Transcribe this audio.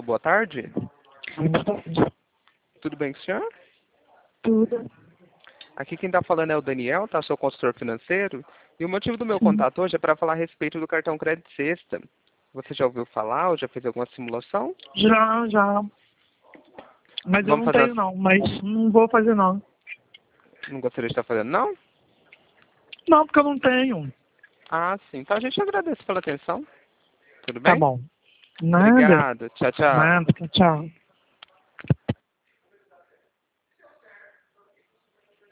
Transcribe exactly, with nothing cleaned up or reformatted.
boa tarde. Boa tarde. Tudo bem com o senhor? Tudo. Aqui quem está falando é o Daniel, tá? Sou consultor financeiro. E o motivo do meu Sim. contato hoje é para falar a respeito do cartão Crédito Sexta. Você já ouviu falar ou já fez alguma simulação? Já, já. Mas eu Vamos não fazer tenho as... não, mas não vou fazer não. Não gostaria de estar fazendo, não? Não, porque eu não tenho. Ah, sim. Então a gente agradece pela atenção. Tudo Tá bem? bom. Nada. Obrigado. Tchau, tchau. Nada. Tchau.